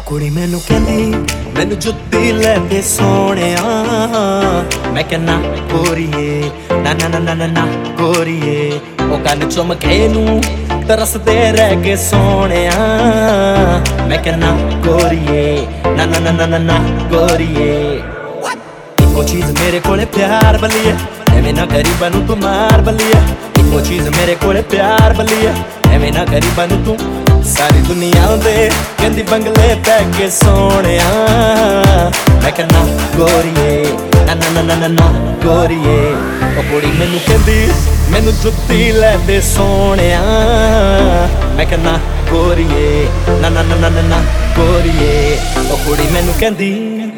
ਕੁੜੀ ਮੈਨੂੰ ਕਹਿੰਦੀ ਮੈਨੂੰ ਜੁੱਤੀ ਲੈ ਦੇ ਸੋਹਣਿਆ। ਮੈਂ ਕਹਿਣਾ ਗੋਰੀਏ ਨਾ ਨਾ ਨਾ ਨਾ ਨਾ ਗੋਰੀਏ। ਉਹ ਕੰਨ ਚੁੰਮ ਕੇ ਨੂੰ ਤਰਸਦੇ ਰਹਿ ਕੇ ਸੋਹਣਿਆ। ਮੈਂ ਕਹਿਣਾ ਗੋਰੀਏ ਨਾ ਨਾ ਨਾ ਨਾ ਨਾ ਗੋਰੀਏ। ਇੱਕੋ ਚੀਜ਼ ਮੇਰੇ ਕੋਲੇ ਪਿਆਰ ਬਲੀਏ, ਐਵੇਂ ਨਾ ਗਰੀਬਾਂ ਨੂੰ ਤੂੰ ਮਾਰ ਬਲੀਏ। ਇੱਕੋ ਚੀਜ਼ ਮੇਰੇ ਕੋਲੇ ਪਿਆਰ ਬਲੀਏ, ਐਵੇਂ ਨਾ ਗਰੀਬਾਂ ਨੂੰ ਤੂੰ। ਸਾਰੀ ਦੁਨੀਆ ਦੇ ਕਹਿੰਦੀ ਬੰਗਲੇ ਪੈ ਕੇ ਸੋਹਣਿਆ। ਮੈਂ ਕਹਿਣਾ ਗੋਰੀਏ ਨਾ ਨਾ ਨਾ ਨਾ ਨਾ ਗੋਰੀਏ। ਉਹ ਕੁੜੀ ਮੈਨੂੰ ਕਹਿੰਦੀ ਮੈਨੂੰ ਜੁੱਤੀ ਲੈ ਦੇ ਸੋਹਣਿਆ। ਮੈਂ ਕਹਿਣਾ ਗੋਰੀਏ ਨਾ ਨਾ ਨਾ ਨਾ ਨਾ ਗੋਰੀਏ। ਉਹ ਕੁੜੀ ਮੈਨੂੰ ਕਹਿੰਦੀ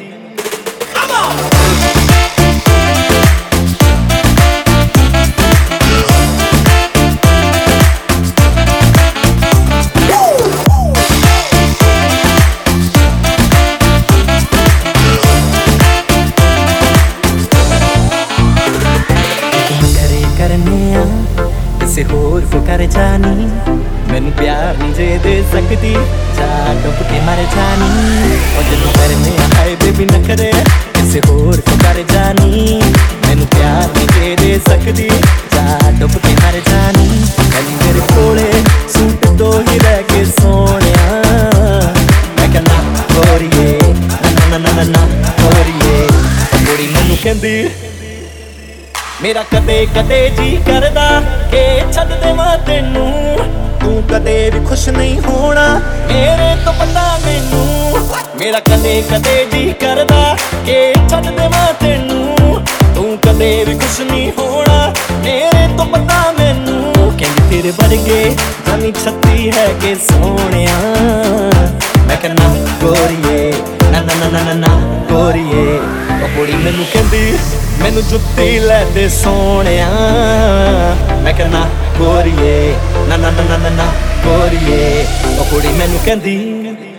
ਕਿਸੇ ਹੋਰ ਫੁਕਰ ਜਾਨੀ। ਮੈਨੂੰ ਪਿਆਰ ਨਹੀਂ ਜੇ ਦੇ ਸਕਦੀ, ਜਾ ਡੁੱਬ ਕੇ ਮਰ ਜਾਨੀ। ਉਹ ਜਦੋਂ ਕਰਨੇ ਹਾਏ ਬੇਬੀ ਨਖਰੇ, ਕਿਸੇ ਹੋਰ ਫੁਕਰ ਜਾਨੀ। ਮੈਨੂੰ ਪਿਆਰ ਨਹੀਂ ਜੇ ਦੇ ਸਕਦੀ, ਜਾ ਡੁੱਬ ਕੇ ਮਰ ਜਾਨੀ। ਕਹਿੰਦੀ ਮੇਰੇ ਕੋਲੇ ਸੂਟ ਦੋ ਹੀ ਰਹਿ ਕੇ ਸੋਹਣਿਆ। ਮੈਂ ਕਹਿਣਾ ਗੋਰੀਏ ਨਾ ਨਾ ਨਾ ਨਾ ਗੋਰੀਏ। ਕੁੜੀ ਮੈਨੂੰ ਕਹਿੰਦੀ ਮੇਰਾ ਕਦੇ ਕਦੇ ਜੀ ਕਰਦਾ ਕਿ ਛੱਡ ਦੇਵਾਂ ਤੈਨੂੰ। ਤੂੰ ਕਦੇ ਵੀ ਖੁਸ਼ ਨਹੀਂ ਹੋਣਾ ਮੇਰੇ ਤੋਂ ਪਤਾ ਮੈਨੂੰ। ਮੇਰਾ ਕਦੇ ਕਦੇ ਜੀ ਕਰਦਾ ਕਿ ਛੱਡ ਦੇਵਾਂ ਤੈਨੂੰ। ਤੂੰ ਕਦੇ ਵੀ ਖੁਸ਼ ਨਹੀਂ ਹੋਣਾ ਮੇਰੇ ਤੋਂ ਪਤਾ ਮੈਨੂੰ। ਕਹਿੰਦੀ ਤੇਰੇ ਵਰਗੇ ਜਾਨੀ ਛੱਤੀ ਹੈ ਕਿ ਸੋਹਣਿਆ। ਮੈਂ ਕਹਿਣਾ ਗੋਰੀਏ ਨਾ ਨਾ ਨਾ ਨਾ ਨਾ ਗੋਰੀਏ। ਉਹ ਕੁੜੀ ਮੈਨੂੰ ਕਹਿੰਦੀ ਮੈਨੂੰ ਜੁੱਤੀ ਲੈ ਦੇ ਸੋਹਣਿਆ। ਮੈਂ ਕਹਿਣਾ ਗੋਰੀਏ ਨਾ ਨਾ ਨਾ ਨਾ ਨਾ ਗੋਰੀਏ। ਉਹ ਕੁੜੀ ਮੈਨੂੰ ਕਹਿੰਦੀ